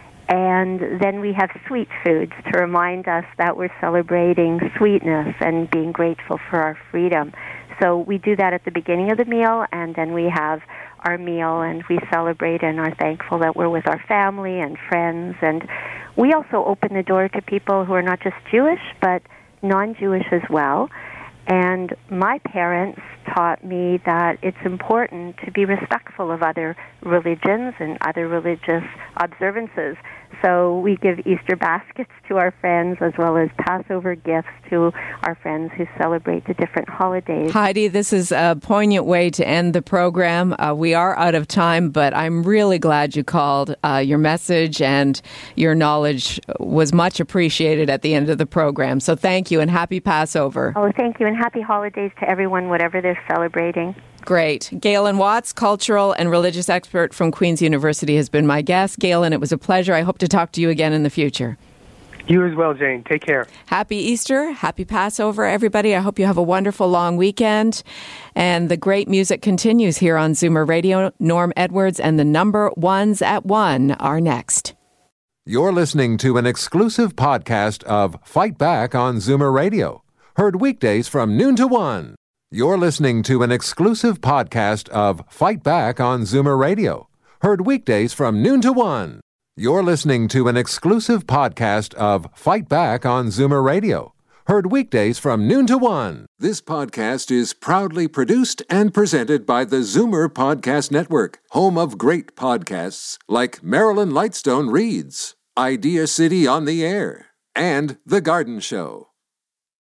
And then we have sweet foods to remind us that we're celebrating sweetness and being grateful for our freedom. So we do that at the beginning of the meal, and then we have our meal, and we celebrate and are thankful that we're with our family and friends. And we also open the door to people who are not just Jewish, but non-Jewish as well. And my parents taught me that it's important to be respectful of other religions and other religious observances. So we give Easter baskets to our friends as well as Passover gifts to our friends who celebrate the different holidays. Heidi, this is a poignant way to end the program. Uh, we are out of time, but I'm really glad you called. Uh, your message and your knowledge was much appreciated at the end of the program. So thank you and happy Passover. Oh, thank you, and happy holidays to everyone, whatever they're celebrating. Great. Galen Watts, cultural and religious expert from Queen's University, has been my guest. Galen, it was a pleasure. I hope to talk to you again in the future. You as well, Jane. Take care. Happy Easter. Happy Passover, everybody. I hope you have a wonderful long weekend. And the great music continues here on Zoomer Radio. Norm Edwards and the Number Ones at One are next. You're listening to an exclusive podcast of Fight Back on Zoomer Radio. Heard weekdays from noon to one. You're listening to an exclusive podcast of Fight Back on Zoomer Radio. Heard weekdays from noon to one. You're listening to an exclusive podcast of Fight Back on Zoomer Radio. Heard weekdays from noon to one. This podcast is proudly produced and presented by the Zoomer Podcast Network, home of great podcasts like Marilyn Lightstone Reads, Idea City on the Air, and The Garden Show.